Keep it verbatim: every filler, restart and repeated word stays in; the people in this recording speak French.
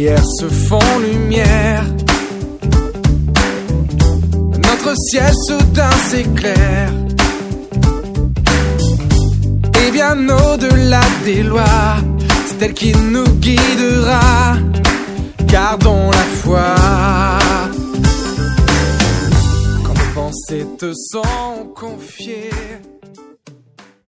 prières se font lumière. Notre ciel soudain s'éclaire. Et bien au-delà des lois, c'est elle qui nous guidera. Gardons la foi. Quand nos pensées te sont confiées,